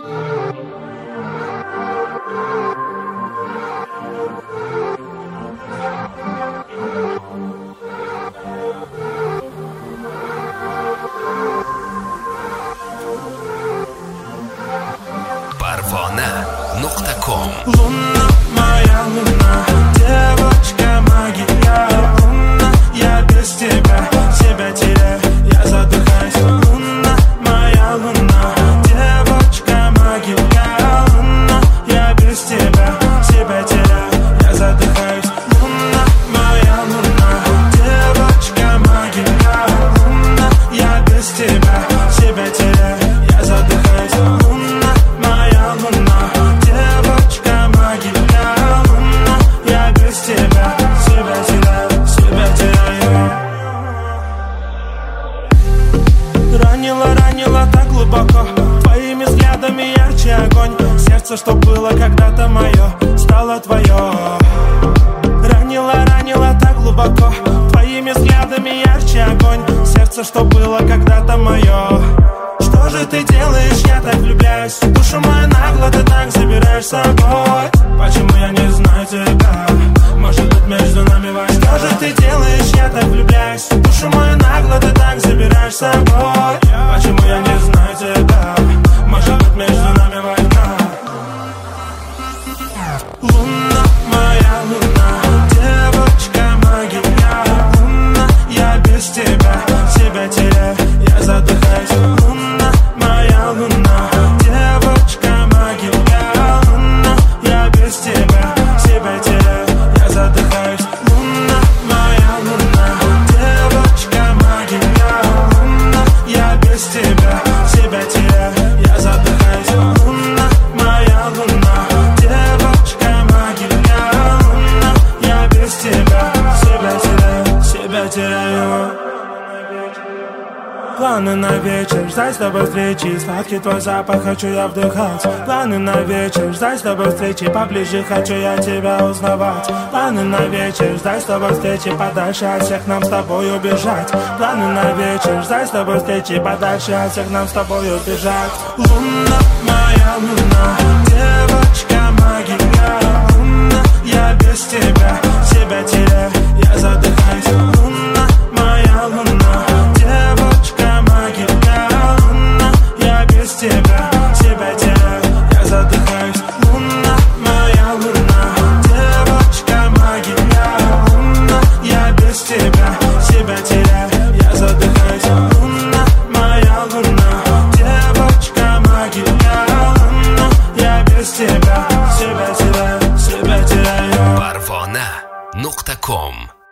Parvona.com. Луна, моя луна, девочка магия. Луна, я без тебя теряю, я задыхаюсь. Луна, моя луна, девочка магия. Луна, я без тебя теряю, я задыхаюсь. Луна, моя луна, девочка магия. Луна, я без тебя теряю, я задыхаюсь. Луна, моя луна, девочка магия. Луна, я без тебя теряю. Ранила так глубоко, твоими взглядами ярче огонь. Сердце, что было когда-то мое, стало твое. Ранила так глубоко, твоими взглядами ярче огонь. Сердце, что было когда-то мое. Что же ты делаешь, я так влюбляюсь. Душу мою нагло ты так забираешь с собой. Почему я не знаю тебя? Может быть, между нами война. Что же ты делаешь, я так влюбляюсь. Душу мою нагло ты так забираешь с собой. Почему я не знаю тебя? Может быть, между нами война. Луна, моя луна, девочка магия. Луна, я без тебя теряю, я задыхаюсь. Луна, моя луна, девочка магия. Луна, я без тебя теряю, я задыхаюсь. Луна, моя луна, девочка магия. Луна, я без тебя теряю, я задыхаюсь. Луна, моя луна, девочка магия. Луна, я без тебя теряю. Планы на вечер, ждать с тобой встречи. Сладкий твой запах, хочу я вдыхать. Планы на вечер, ждать с тобой встречи. Поближе хочу я тебя узнавать. Планы на вечер, ждать с тобой встречи. Подальше от всех нам с тобой убежать. Планы на вечер, ждать с тобой встречи. Подальше от всех нам с тобой убежать. Луна, моя луна, девочка магия. Луна, я без тебя теряю, я задыхаюсь. Луна, моя луна, девочка магия. Луна, я без тебя теряю, я задыхаюсь. Луна, моя луна, девочка магия. Луна, я без тебя теряю, я задыхаюсь. Луна, моя луна, девочка магия. Луна, я без тебя теряю. Parvona.com.